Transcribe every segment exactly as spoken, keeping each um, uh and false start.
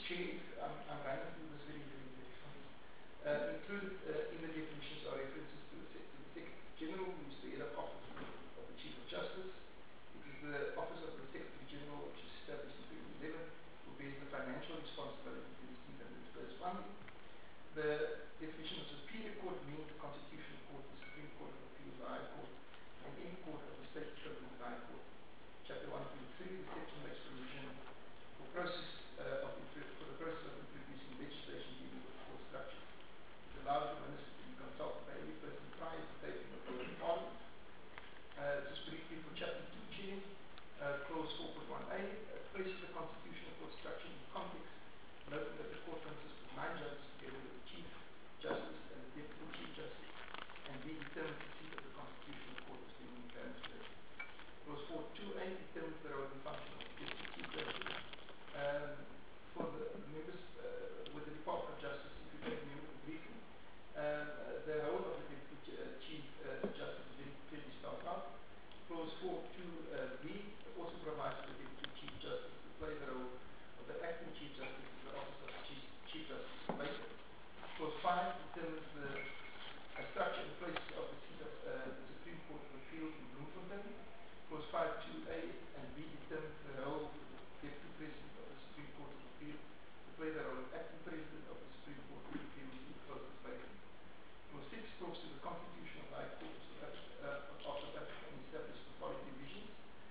Chair, I'm, I'm running through this very, very, very fast. Uh, included uh, in the definitions are references to the, to the Secretary General, who is the head of office of the Chief of Justice. It is the Office of the Secretary General, which is established in twenty eleven, who bears the financial responsibility to receive and disperse funding. The definition of Superior Court means the Constitutional Court, the Supreme Court of Appeals, the High Court, and any court of the state equivalent of the High Court. Chapter one twenty-three, the section makes provision for process uh, of for the process of introducing legislation dealing with court structure. It allows the minister to be consulted by every person prior to taking the vote in Parliament. Uh, just briefly for Chapter two, Chair, uh, Clause four point one A, uh, places the constitutional court structure in context, noting that the court consists of nine judges together with the Chief Justice and the Deputy Chief Justice, and B determines the seat of the constitutional court as being in Johannesburg. Clause four point two A determines the role and function of the Deputy Chief Justice. Um, for the members uh, with the Department of Justice, if you take member briefing, um, uh, the role of the Deputy uh, Chief uh, Justice is very clearly spelled out. Clause four point two B also provides for the Deputy Chief Justice to play the role of the Acting Chief Justice in the Office of the Chief, Chief Justice later. Clause five determines the uh, structure and place of the seat of uh, the Supreme Court of Appeals in Bloemfontein. Clause five point two A and B determines the role of the Deputy President of the Supreme Court of Appeals to play the role of Acting President of the Supreme Court of Appeals in the closest vacancy. Clause six talks to the Constitutional High Court of South Africa, uh, of South Africa and establishes the following divisions.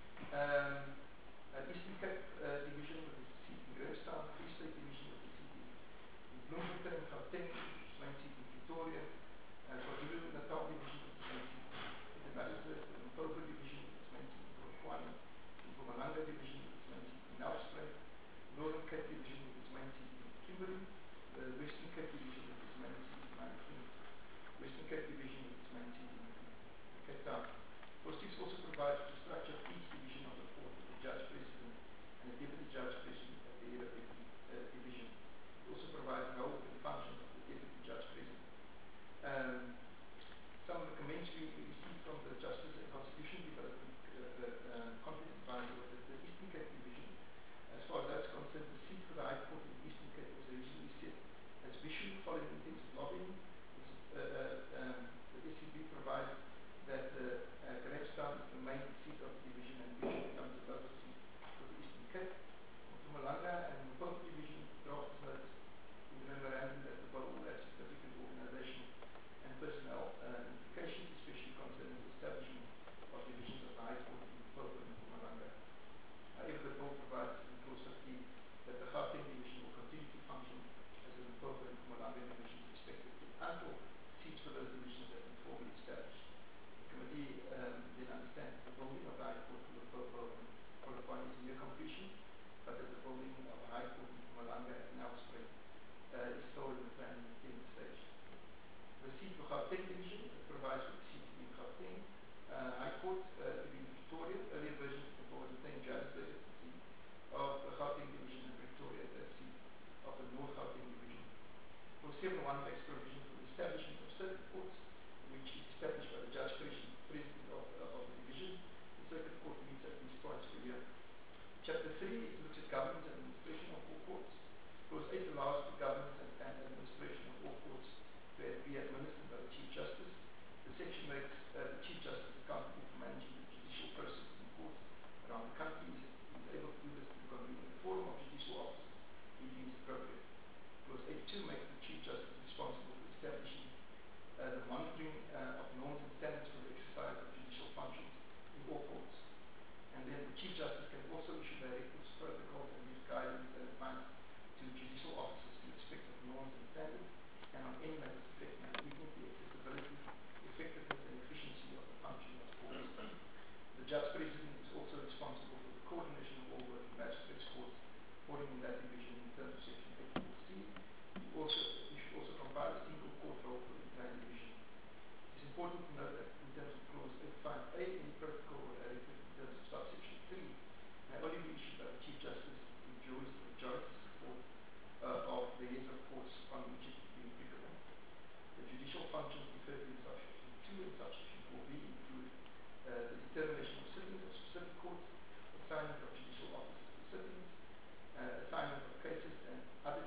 Um, uh, Eastern Cape uh, Division with the seat in Grahamstown, Free State Division with the seat in, in Bloemfontein, Gauteng, which is main seat in Pretoria, uh, KwaZulu Natal Division with its main seat in Johannesburg, the Limpopo Division with its main seat in Polokwane, the Mpumalanga Division with its main seat in Nelspruit, Northern Cape Division with its main seat in Kimberley, the Western Cape Division with its main seat in Mainstream, Western Cape Division with its main seat in Cape Town. Clause six also provides for the structure of each division of the court with the judge president and the deputy judge president at the head of every uh, division. It also provides the role and functions of the deputy judge president. Um, some of the comments we received from the Justice and Constitution Development uh, uh, Content Advisor was that the Eastern Cape Division, as far as that's concerned, the seat for the High Court in the Eastern Cape was originally set as Bishop following intensive lobbying. Uh, uh, um, the S C B provides that uh, uh, Grahamstown is the main seat of the division and Bishop becomes the local seat for the Eastern Cape. Mpumalanga and Limpopo Division draft notice in the memorandum that the bill will have significant organization and personnel uh, implications, especially concerning the establishment of divisions of the High Court in Limpopo and Mpumalanga. However, the bill provides in clause fifteen that the Gauteng Division will continue to function as the Limpopo and Mpumalanga divisions respectively until seats for those divisions have been formally established. The committee um, then understands that the building of the High Court for Limpopo and Polokwane is near completion, but that the building of the High Court in Mpumalanga and Nelspruit uh, is still in the planning and tender stage. The seat for Gauteng Division provides for the seat to be in Gauteng, uh, High Court uh, to be in Pretoria. Earlier versions of the bill retained Johannesburg as the seat of the Gauteng Division and Pretoria as the seat of the North Gauteng Division. Clause seven point one makes provision for the establishment of circuit courts, which is established by the judge president, president of, uh, of the division. The circuit court meets at least twice per year. Chapter three looks at governance and administration of all courts. Clause eight allows for governance and, and administration of all courts to be administered by the Chief Justice. The section makes uh, the Chief Justice accountable for managing the judicial process in courts around the country. He is able to do this through convening a forum of judicial officers he deems appropriate. Clause eight point two makes the Chief Justice responsible for establishing uh, the monitoring uh, of norms and standards for the exercise of judicial functions in all courts. And then the Chief Justice can also issue directives, protocols, and give guidance and advice to judicial officers in respect of norms and standards, and on any matters affecting the dignity, accessibility, effectiveness, and efficiency of the function of courts. The Judge President is also responsible for the coordination of all working magistrates courts, falling in that division in terms of Section eight four C. He also, he should also compile a single court role for the entire division. It is important to note that in terms of Clause eight point five A, any protocol or directive in terms of subsection three may only be issued by the Chief Justice who enjoys the majority support uh, of the heads of courts on which it is being applicable. The judicial functions referred to in subsection two and subsection four B include uh, the determination of sittings of specific courts, assignment of judicial officers to sittings, uh, assignment of cases, and other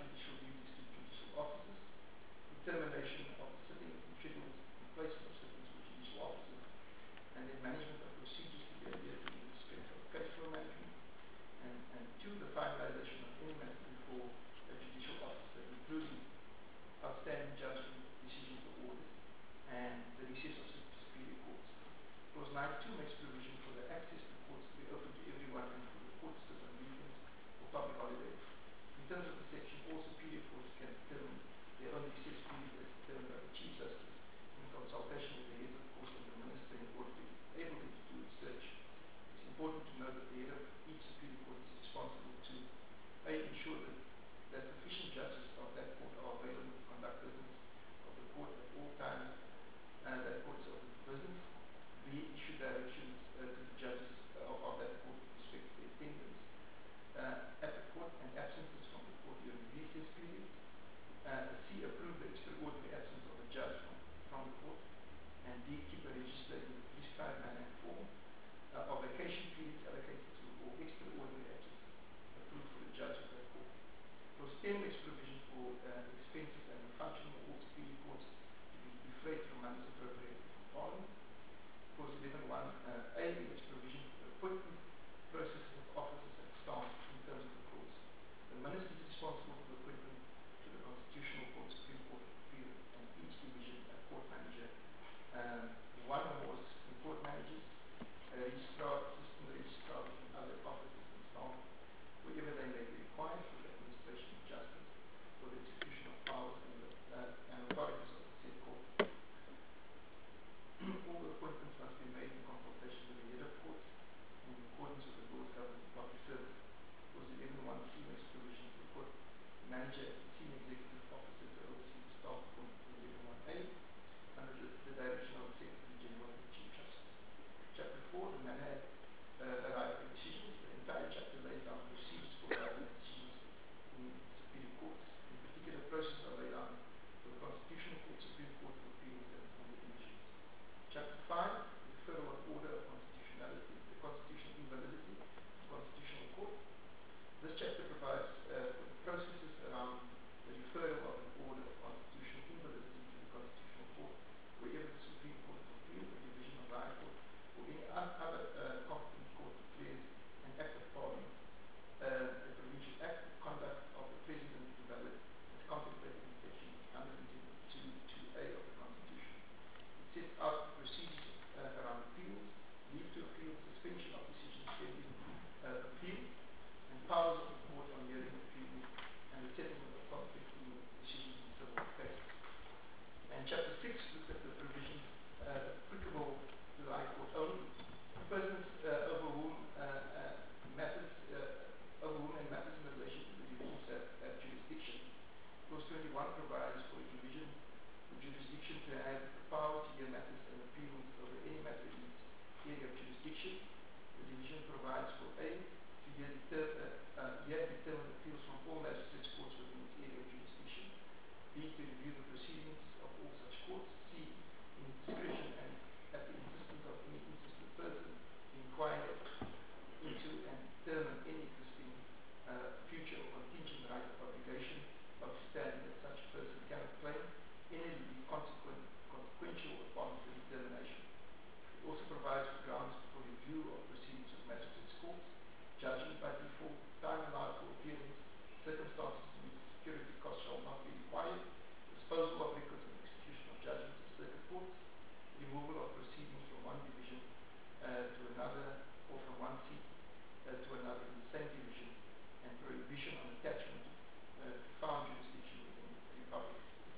provides for A, to hear, deter, uh, uh, hear and determine appeals from all magistrates' courts within its area of jurisdiction. B, to review the proceedings of all such courts. C, in its discretion and at the insistence of any interested person, to inquire into and determine any existing uh, future or contingent right of obligation, notwithstanding that such a person cannot claim any relief consequent, consequential upon the determination. It also provides for grounds for review of proceedings of magistrates' courts, judgment by default, time allowed for appearance, circumstances in which security costs shall not be required, disposal of records and execution of judgments of circuit courts, removal of proceedings from one division uh, to another or from one seat uh, to another in the same division, and prohibition on attachment uh, to found jurisdiction within the Republic.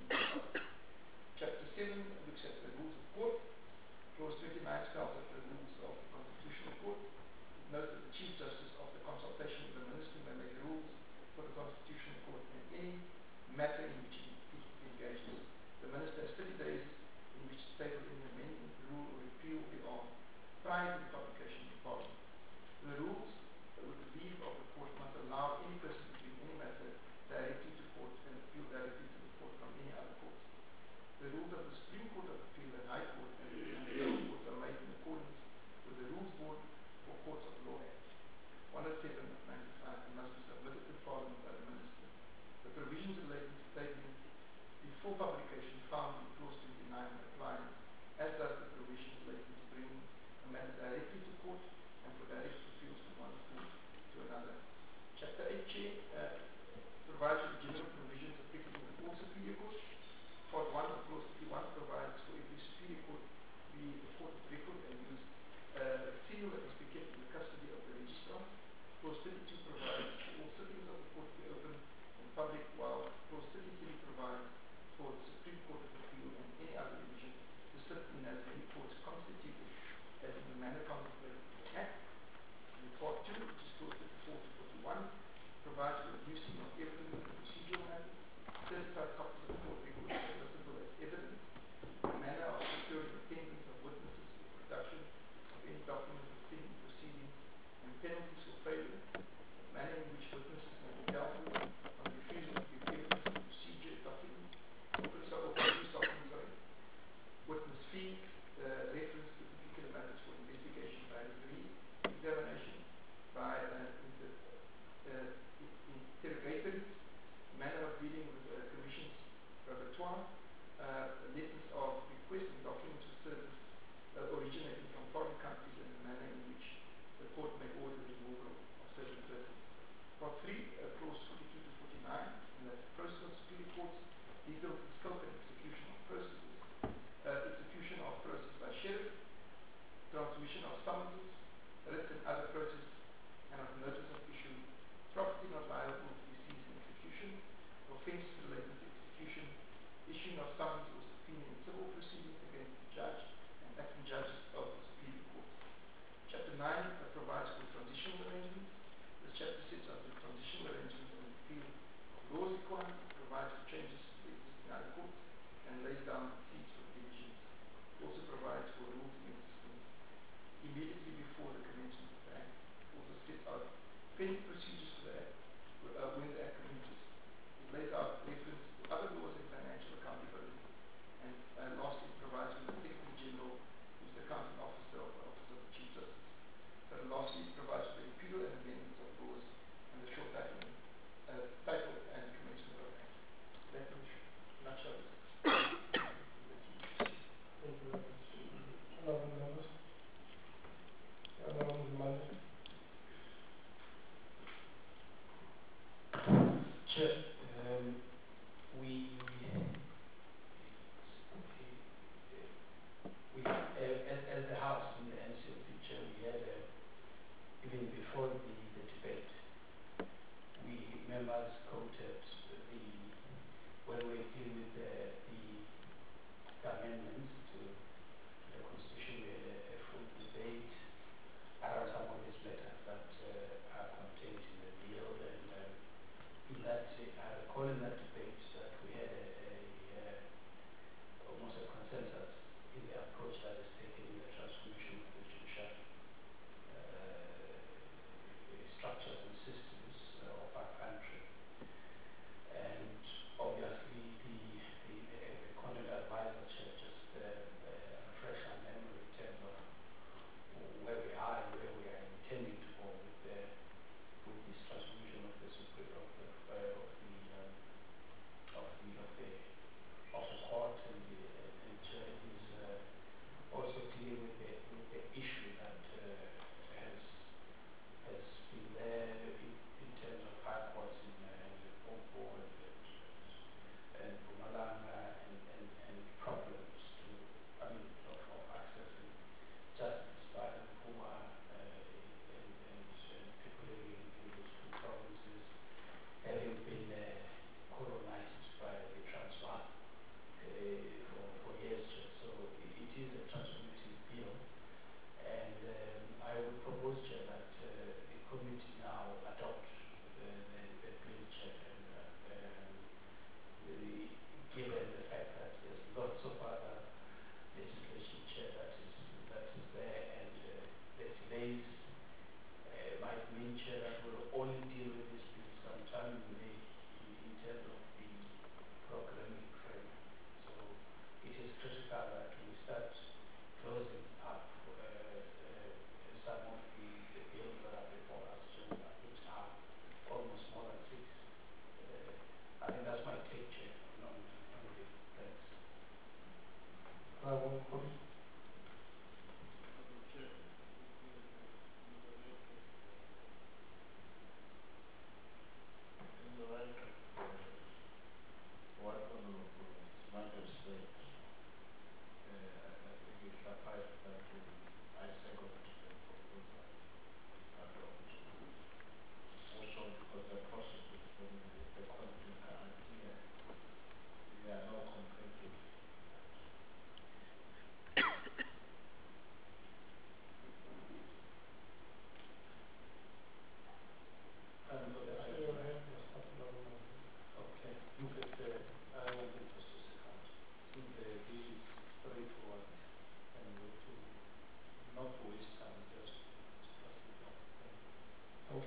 Chapter seven looks at the rules of court. Clause twenty-nine spells out the rules of the Constitutional Court. It notes that the Chief Justice, after consultation with the Minister, may make rules for the Constitutional Court in any matter in which it engages. The Minister has thirty days in which to table any amendment, rule, or repeal thereof prior to the publication in Parliament. The rules, with the leave of the court, must allow any person to bring any matter directly to court and appeal directly to the court from any other court. The rules of the Supreme Court of Appeal and High Court and the lower courts are made in accordance with the Rules Board for Courts of Law Act one oh seven of ninety-five and must be submitted to Parliament by the Minister. The provisions relating to tabling before publication found in Clause twenty-nine apply, as does the provisions relating to bringing a matter directly to court and for direct appeals from one court to another. Chapter eight Chair, uh, provides for the general provisions applicable to all superior courts. Part one of Clause fifty-one provides for every superior court to be a court of record and use uh, a seal that must be kept in the custody of the registrar. Clause thirty-two provides for all sittings of the court to be open and public, while Clause thirty-three provides for the Supreme Court of Appeal and any other division to sit in as many courts constituted as in the manner contemplated in the Act. And Part two, which is Clause thirty-four to forty-one, provides for the using of evidence in procedural matters, certified copies of court records admissible as evidence, the manner of securing attendance of witnesses for production of any documents of proceedings, and penalties for failure, the manner in which witnesses may be dealt with, on refusal to give evidence of procedure documents, also of use documents, sorry, witness fees, uh, reference to particular matters for investigation by referee, examination by uh, inter, uh, interrogatories, manner of dealing with uh, commissions repertoire, uh, letters of request and documents of service uh, originating from foreign countries, and the manner in which the court may order the removal of certain persons. Part three, uh, Clause forty-two to forty-nine, and that's the process of superior courts, details the scope and execution of processes, uh, execution of process by sheriff, transmission of summonses, writs and other process, and of notice of issue, property not liable to be seized in execution, offences related to execution, issuing of summons or subpoena in civil proceedings against the judge and acting judges of the Superior Court. Chapter nine uh, provides for transitional arrangements. This chapter sets out the transitional arrangements and repeal of laws requirements. It provides for changes to the existing high courts and lays down seats for divisions. It also provides for rules in existence immediately before the commencement of the Act. It also sets out pending procedures for the Act uh, when the Act commences. It lays out reference to other laws and financial accountability. And uh, lastly, it provides for the Secretary General, who is the accounting officer of the Office of the Chief Justice. But lastly, it provides for the repeal and amendments of laws and the short title, uh, title and commencement of the Act. That in a nutshell is Thank you very much. Honourable members. Honourable Zimande. Chair, um, we, we uh, as, as the House in the N C O P chair, we had, uh, even before the, the debate, we members quoted the, when we were dealing with the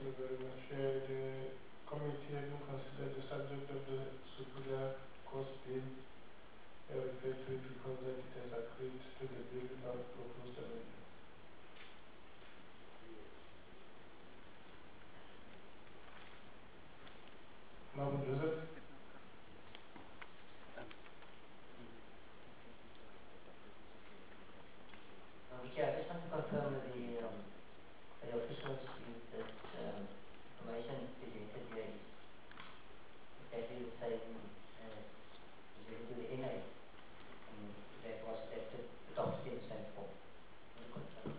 you very much. Uh, the committee having considered the subject of the superior cost bill, I refer to it because that it has agreed to the bill without proposed amendment. Madam Joseph? Um, Chair, I just want to confirm with the, um, the officials view that um, information presented here is exactly the same as presented to the N A, and that was adapted, adopted in the same form. Can you confirm?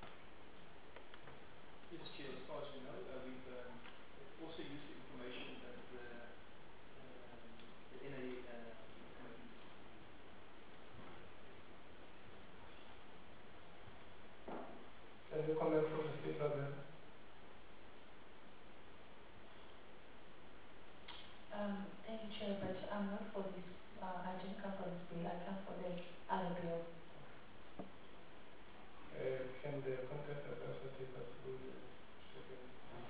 Yes, Chair, as far as we know, uh, we've um, also used the information that the, um, the N A uh, committee. Can you comment from the speaker then? Um, thank you, Chair, but I'm not for this. Uh, I didn't come for this bill. I come for the other bill. Uh, can the content advisor take us through the second?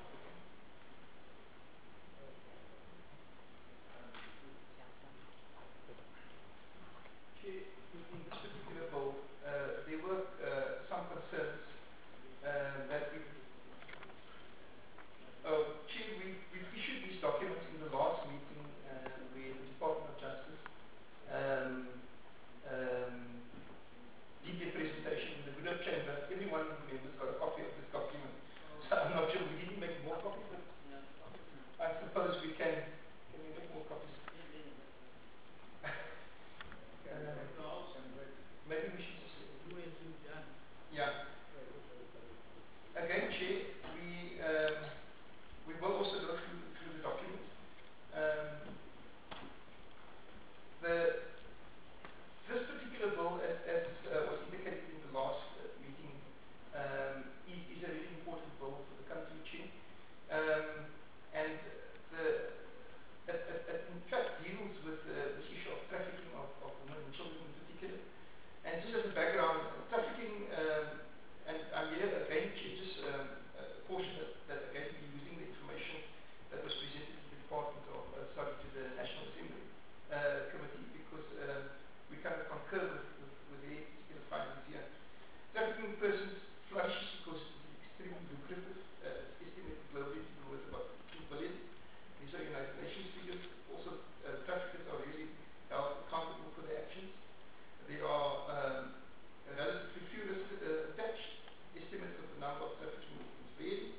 Chair, in, in this particular bill, uh, there were uh, some concerns uh, that we. Uh, Chair, we, we've issued these documents in the last meeting uh, where the Department of Justice um, um, did their presentation in the Good Hope Chamber. Every one of the members got a copy of this document. So I'm not sure we didn't make more copies, but I suppose we can. Can we make more copies? uh, maybe we should just. Yeah. Again, Chair, we um, we will also go through through the document. Um, the this particular bill, as, as uh, was indicated in the last uh, meeting, um, is, is a really important bill for the country, Chair. Um, and the it, it, it in fact deals with uh, this issue of trafficking of, of women and children in particular. And just as a background, trafficking, um, and I'm here again, just um, a portion that, that again be using the information that was presented to the Department of, uh, sorry, to the National Assembly uh, Committee, because um, we kind of concur with, with, with the particular findings here. Trafficking persons flourishes because it is extremely lucrative. Uh, it's estimated globally to be worth about two billion. These are United Nations figures. Also, uh, traffickers are really held accountable for their actions. There are um, relatively few risks uh, attached. Estimates of the number of trafficking victims vary.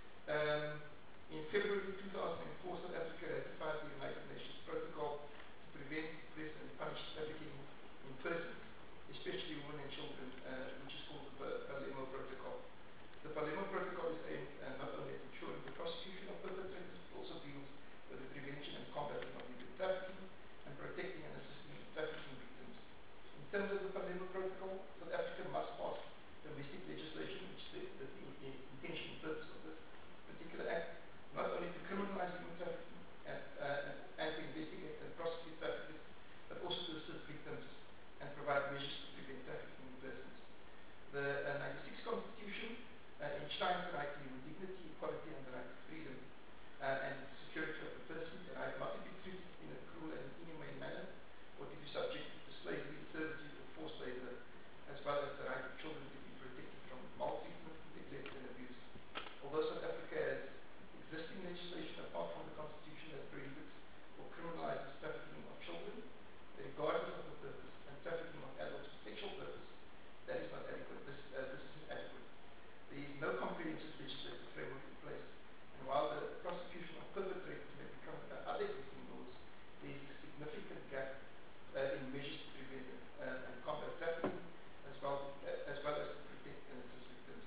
Um, in February two thousand four, South Africa ratified the United Nations Protocol to prevent, suppress, and punish trafficking in persons, especially women and children, uh, which is called the Palermo Protocol. The Palermo Protocol is aimed uh, not only at ensuring the prosecution of perpetrators, but also deals with the prevention and combating of human trafficking and protecting and assisting trafficking victims. In terms of the Palermo Protocol, South Africa must pass domestic legislation, which is the, the, the intention and purpose of this particular act, not only to criminalize human trafficking and, uh, and to investigate and prosecute traffickers, but also to assist victims and provide measures to prevent trafficking in persons. The uh, ninety-six Constitution uh, enshrines the right to human dignity, equality, and the right to freedom uh, and security of the person, the right not to be treated in a cruel and inhumane manner, or to be subjected to slavery, servitude, or forced labor, as well as the right of children to be protected from maltreatment, neglect, and abuse. Although South Africa has existing legislation apart from the Constitution that prohibits or criminalizes trafficking of children, regardless of the purpose, and trafficking of adults for sexual purpose, that is not adequate. This, uh, this is inadequate. There is no comprehensive legislative framework in place, and while the prosecution of perpetrators may become uh, other existing laws, there is a significant gap uh, in measures to prevent uh, and combat trafficking, as well, uh, as well as to protect and assist victims.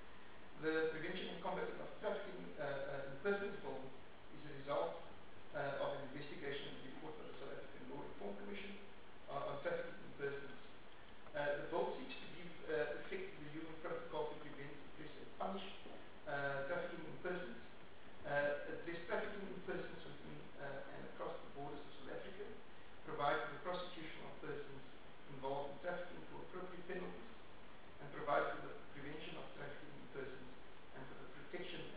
The prevention and combating of trafficking uh, uh, in persons bill is a result uh, of an investigation and report by the South African Law Reform Commission uh, on trafficking in persons. Uh, the bill seeks to give uh, effect to the human protocol to prevent, suppress, and punish uh, trafficking in persons, uh, address trafficking in persons within uh, and across the borders of South Africa, provide for the prosecution of persons involved in trafficking for appropriate penalties, and provide for the prevention of trafficking in persons and for the protection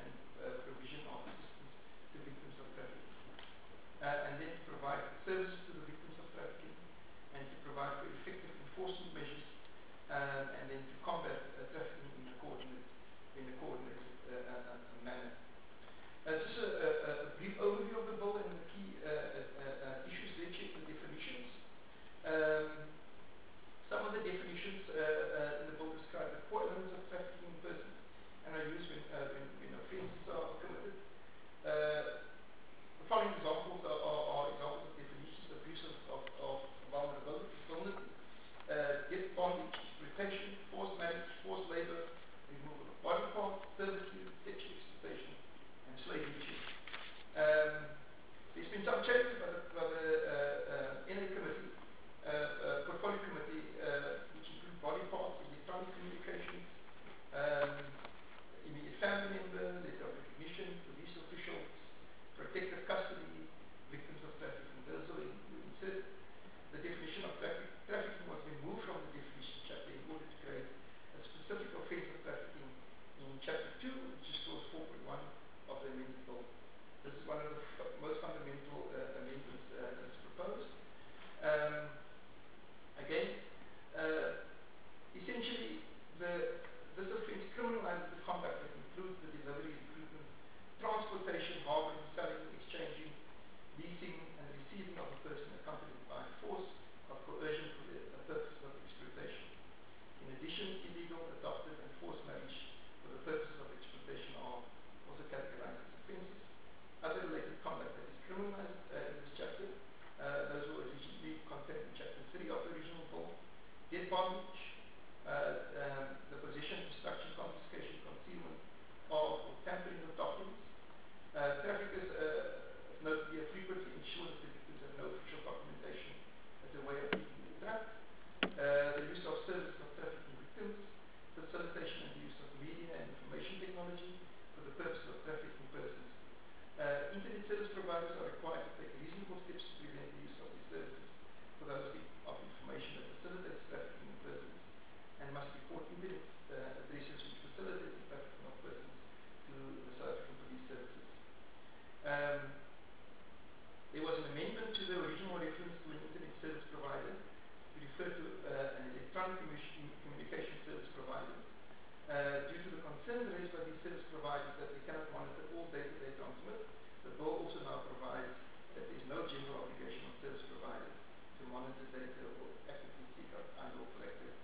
provide is that they cannot monitor all data they transmit. The bill also now provides that there is no general obligation on service providers to monitor data or actively seek out unlawful activity.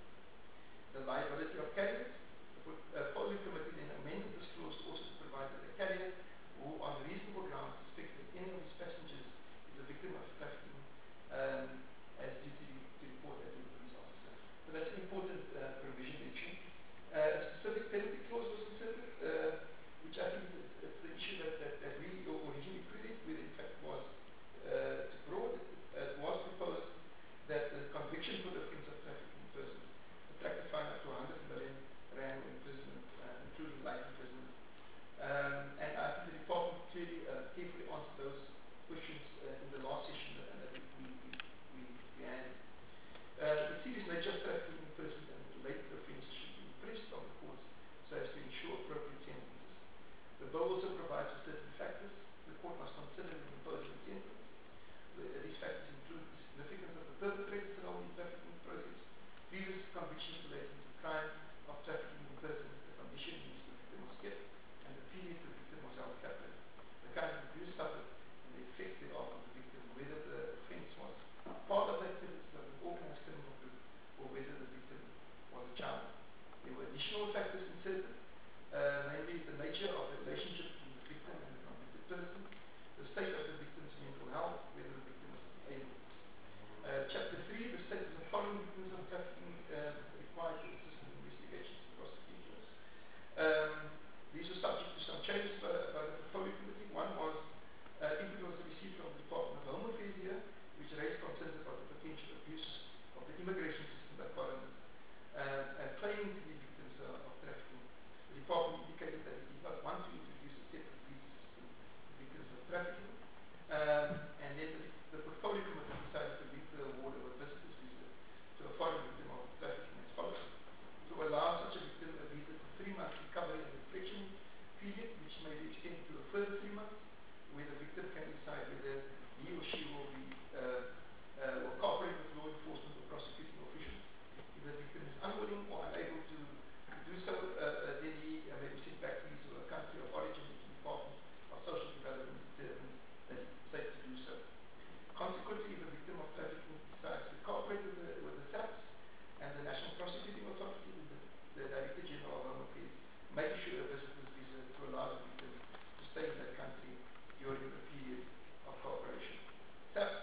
The liability of carriers. The portfolio committee then amended this clause also to provide that the carrier who on reasonable grounds suspects that any of his passengers is a victim of trafficking um, has duty to report that to the police officer. So that's an important uh, provision issue. Uh, a specific penalty clause was inserted, uh, which I think is, is the issue that, that, that we originally queried, where in fact was uh, too broad. It uh, was proposed that the conviction for the offence of trafficking persons attract a fine up to one hundred million rand imprisonment, uh, including life imprisonment. Um, and I think the department clearly uh, carefully answered those questions uh, in the last session that, that we, we, we, we had. Uh, the serious nature of trafficking in persons and related offences should be impressed on the courts so as to ensure appropriate sentences. The bill also provides for certain factors the court must consider in imposing a sentence. The, uh, these factors include the significance of the perpetrator's role in the trafficking process, previous convictions relating to crime of trafficking in persons, the condition in which the victim was kept, and the period the victim was held captive, the kind of abuse suffered, and the effects thereof on the victim, whether the offence was part of the activities of an organized criminal group or whether the victim was a child. There were additional factors inserted, uh, namely the nature of the relationship between the victim and the convicted person, the state of the victim's mental health, whether the victim was able. Uh, chapter three, the status of foreign victims of trafficking uh, required to assist in investigations and prosecutions. Um, these were subject to some changes by, by the portfolio committee. One was uh, input was received from the Department of Home Affairs here, which raised concerns about the potential abuse of the immigration system by foreigners uh, and claiming to be victims uh, of trafficking. The department indicated that it did not want to introduce a separate visa system for victims of trafficking. Um, and then the, the portfolio committee decided to link the award of a visitor's visa to a foreign victim of trafficking as follows. To allow such a victim a visa for three months recovery and reflection period, which may be extended to a further three months, where the victim can decide whether he or she will be uh, uh, will cooperate with law enforcement or prosecuting officials. If the victim is unwilling or unable to, to do so, uh, uh, then he uh, may be sent back to his or her country of origin if the Department of Social Development determines that it is safe to do so. Consequently, if the victim of trafficking decides to cooperate with the, with the S A Ps and the National Prosecuting Authority, the, the Director General of Home Affairs may issue a visitor's visa to allow the victim to stay in that country during the period of cooperation. S A Ps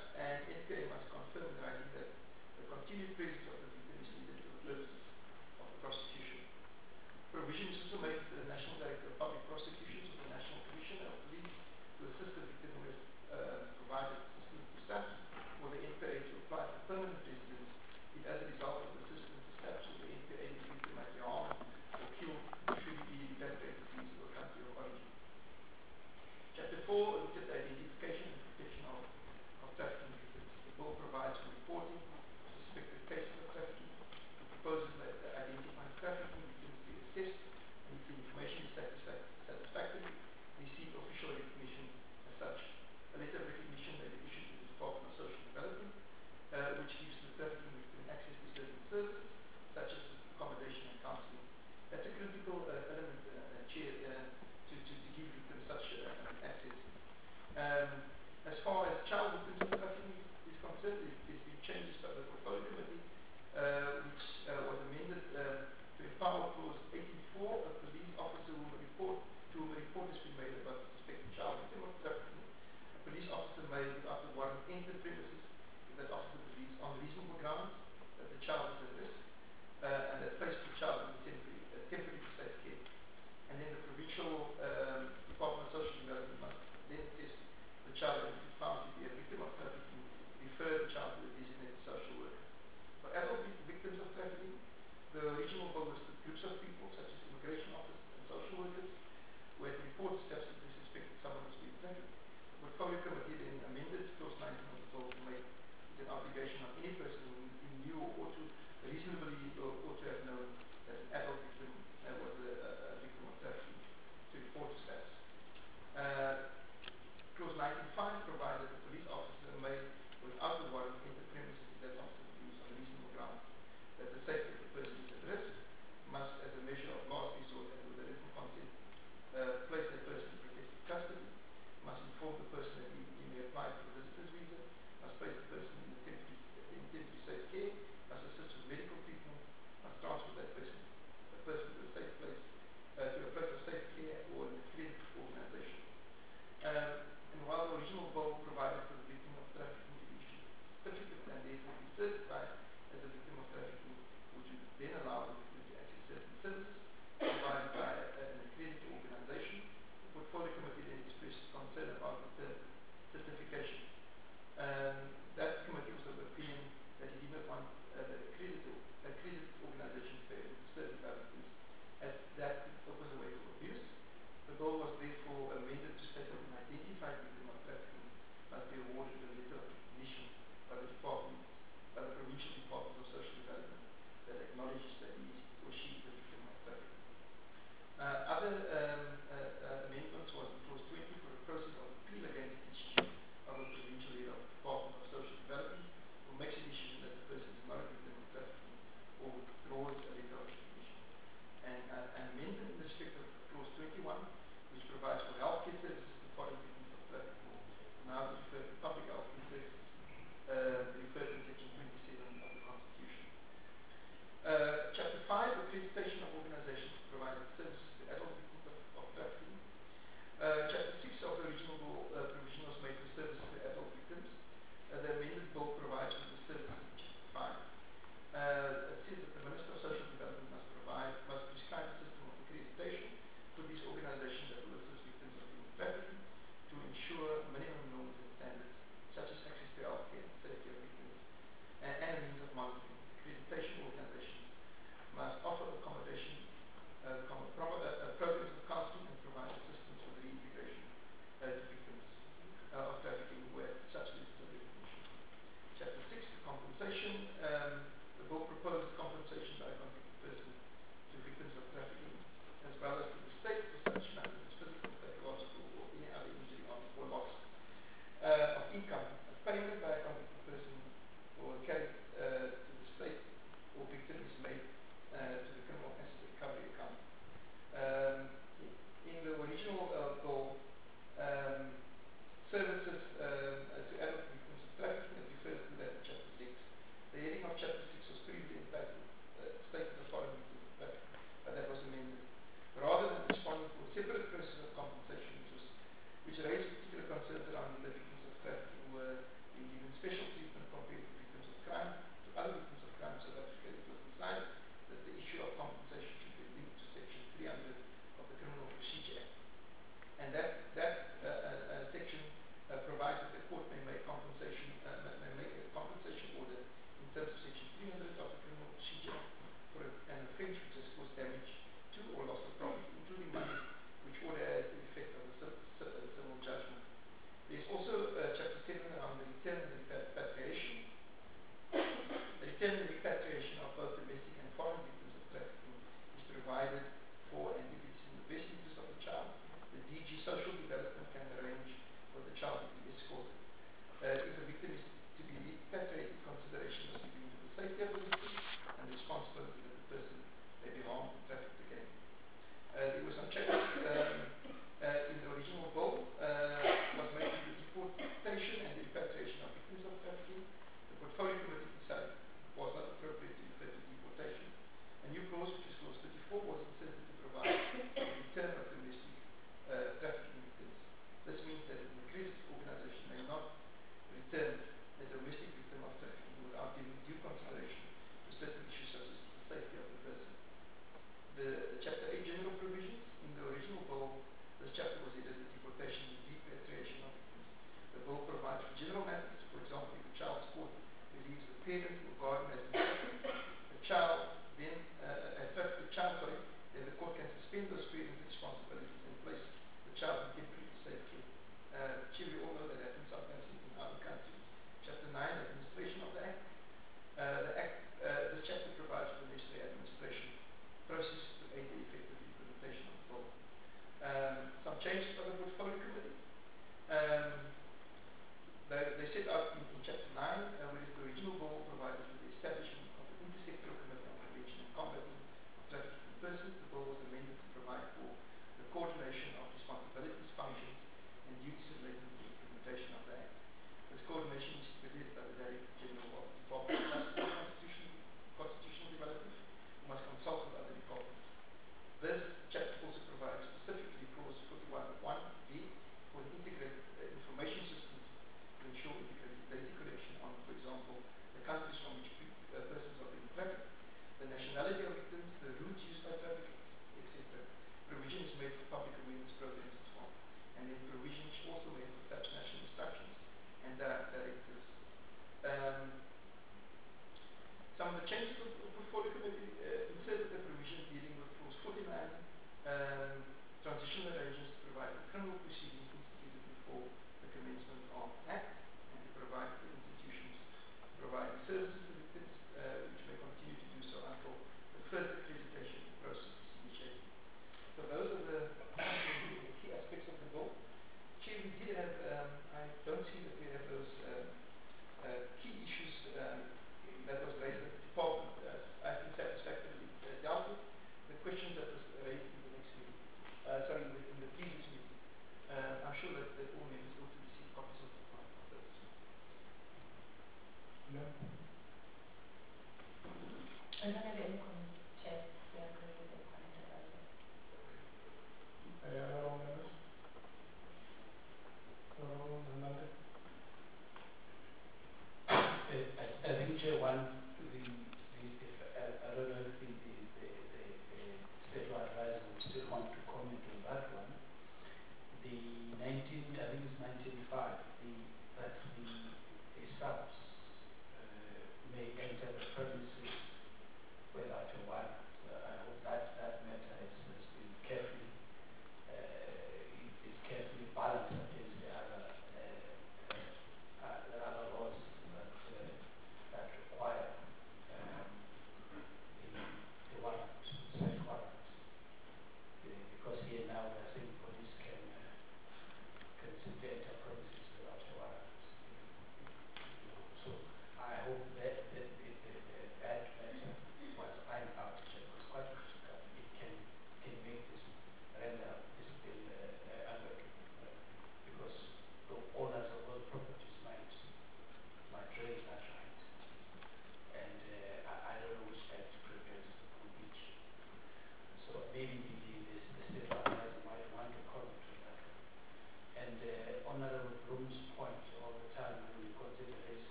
bill was therefore amended to state that an identified victim of trafficking must be awarded a letter of recognition by the department, by the provincial department of social development that acknowledges that he is or she is a victim of trafficking. Uh, other um, uh, uh, amendments was in clause twenty for the process of appeal against the decision of the provincial head of the department of social development who makes a decision that the person is not a victim of trafficking or withdraws a letter of recognition. And uh, an amendment in respect of clause twenty-one, which provides for healthcare services to foreign victims of trafficking, now is referred to public healthcare services, uh, referred in section twenty-seven of the Constitution. Uh, chapter five, accreditation of organizations to provide services to adult victims of, of trafficking. Uh, chapter six of the original bill, uh, provision was made for services to adult victims. Uh, the amended bill provides for the services in chapter five. Uh, it says that the Minister of Social Development must provide, must prescribe a system of accreditation for these organizations that will assist victims of human trafficking to ensure minimum norms and standards such as access to healthcare and safety of victims and, and a means of monitoring. Accreditation organizations must offer accommodation, uh, com pro uh, uh, programs of counseling and provide assistance for the reintegration uh, to victims uh, of trafficking who have such letters of recognition. Chapter six, the compensation. Um, the bill proposes compensation by a convicted person to victims of trafficking, as well as to the state for such matters as physical, psychological, or any other injury or, or loss uh, of income. A payment by a convicted person or carried uh, to the state or victim is made uh, to the criminal asset recovery account. Um, in the original uh, bill, um, services um, uh, to adult victims of trafficking, it refers to that in chapter six. The heading of chapter six was previously entitled uh, Status of Foreign Victims of Trafficking, but that was amended. Rather than responding to a separate process of compensation, which, was, which raised particular concerns around the victims of trafficking who were being given special treatment compared to victims of crime, to other victims of crime in South Africa, it was decided that the issue of compensation should be linked to section three hundred of the Criminal Procedure Act. And that, that uh, uh, uh, section uh, provides that the court may make compensation, uh, may make a compensation order in terms of section three hundred of the Criminal Procedure Act for a, an offence which has caused damage to or loss of property, including money, which order has the effect of a civil, civil judgment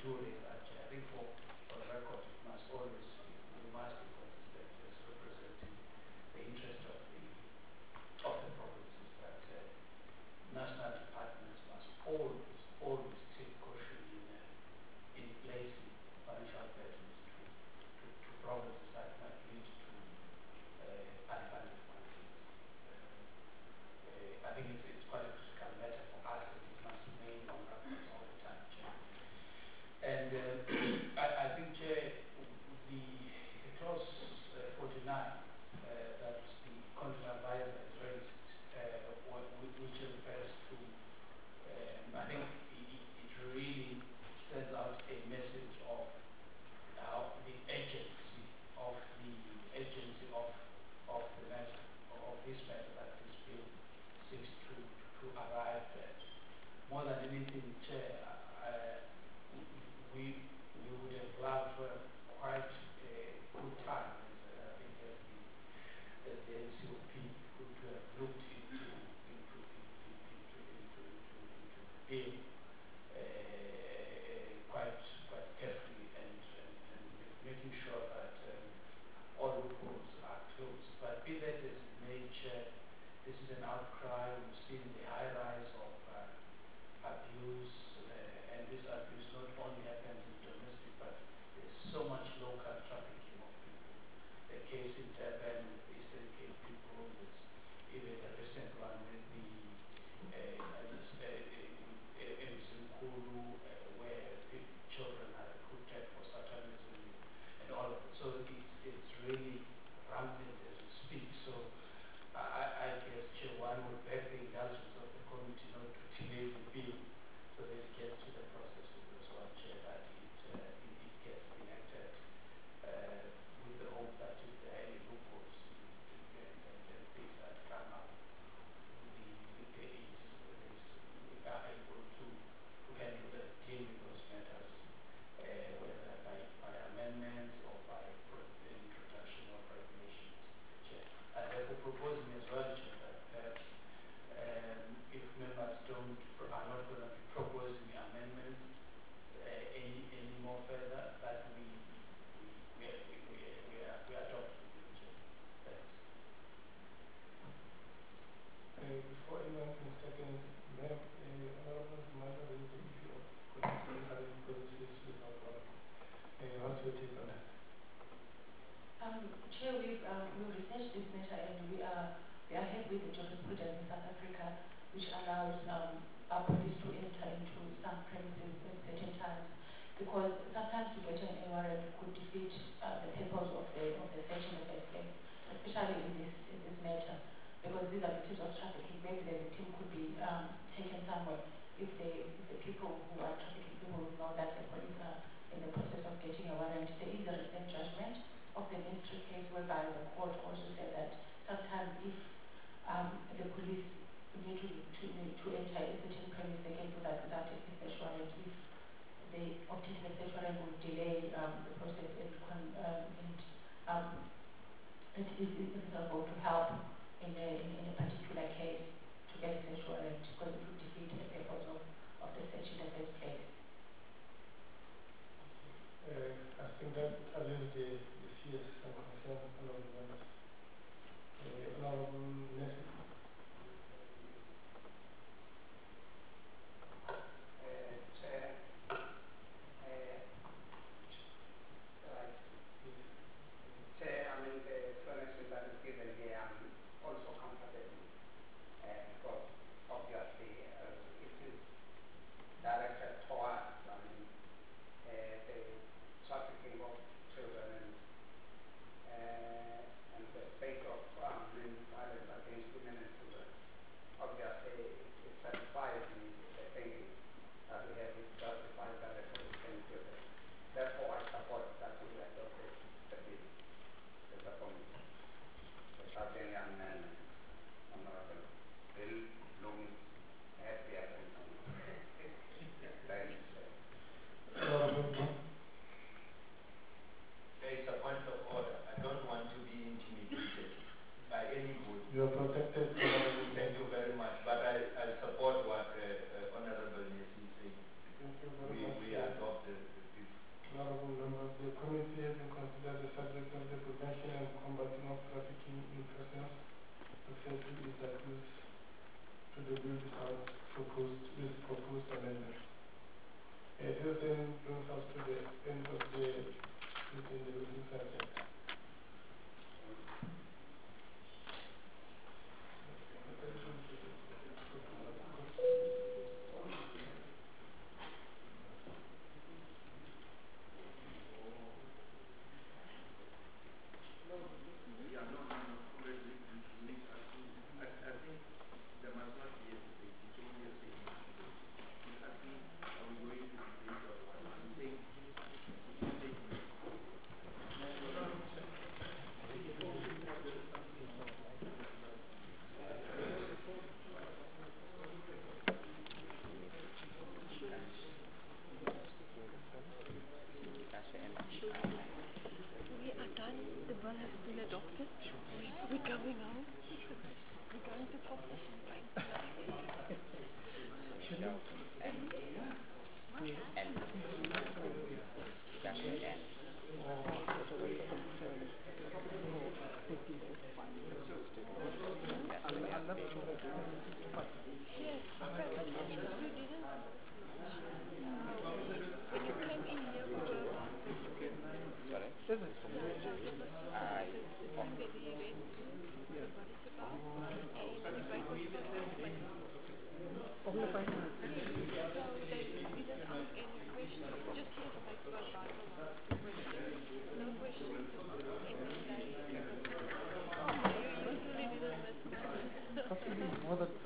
do raise that, Chair. I think for, for the record, it must always be, we must be consistent as representing the interest of the of the provinces that uh, national departments must always, always take caution in, uh, in placing financial burdens to, to, to provinces that might lead to uh, unfunded conflicts. Uh, uh, I think it's, it's quite a critical matter for us and it must remain on record all the time, Chair. And uh, I, I think, Chair, the, the clause uh, forty-nine uh, that the content advisor has raised, uh, which refers to, um, I think it, it really sends out a message of uh, the urgency of the urgency of of the matter, of this matter that this bill seeks to, to arrive at. More than anything, Chair, uh, we we would have loved to have quite a good time as uh, I think as the as the N C O P could have looked into into into into into, into, into the bill uh, quite quite carefully and, and, and making sure that um, all loopholes are closed. But be that as it may, Chair, this is an outcry. We've seen the high rise of uh, abuse, uh, and this abuse not only happens in domestic, but there's so much local trafficking of people. The case in Durban with the Eastern Cape people, there's even the recent one with the uh, this, uh, uh, in Zinkulu, uh, where pe- children are recruited for satanism and all of it. So it's it's really rampant as we speak. So I, I guess, Chair, one would beg the indulgence of the committee not to delay the bill so that it gets to the processes as well, Chair, that it, uh, it, it gets enacted uh, with the hope that if there are any loopholes and, and, and things that come up, the, the, it's, it's, we are able to, to handle the deal with those matters, uh, whether by, by amendments or by pro the introduction of regulations, Chair. And therefore proposing as well, Chair, that perhaps um, if members don't are not going to be proposing amendments uh, any any more further, that we we we we, we, we, are, we adopt the bill, Chair. Thanks. Uh, before anyone can second, Madam uh, Honorable Commander raised the issue of connecting other provinces with our government. Uh, what's your take on that? Um, Chair, we've, um, we've researched this matter and we are, we are happy with the jurisprudence in South Africa, which allows um, our police to enter into some premises at certain times, because sometimes to get an A warrant could defeat uh, the purpose of the of the search in the first place, especially in this in this matter, because these are victims of trafficking. Maybe the victim could be um, taken somewhere if they if the people who are trafficking people would know that the police are in the process of getting a warrant. There is a recent judgment of the mystery case whereby the court also said that sometimes if um, the police need to, to, to enter a certain premise, they can do that without a search warrant. If they obtain the search warrant, will delay um, the process and, um, and um, it, it, it's not going to help in a, in, in a particular case to get a search warrant because it would defeat the purpose of, of the search in the first place. Uh, I think that alleviates the, the fears and concerns of honorable members. Uh, honorable Nessie. Uh, Chair, uh, right. Chair, I mean the explanation that is given here, I'm also comfortable uh, because obviously as it is directed towards, I mean, uh, the trafficking of children and everything brings us to the end of the meeting, the meeting session. We are done. The bill has been adopted. We're going out. We're going to pop the champagne. Yes, okay, but you didn't. If you came in here, we were. Sorry? Yeah, it was so Aye. the time that he read the bodies about, and everybody was so open. So they didn't ask any questions. Just yes, they spoke Bible, asked questions. No questions. And then they, oh, you usually didn't listen. Actually, more than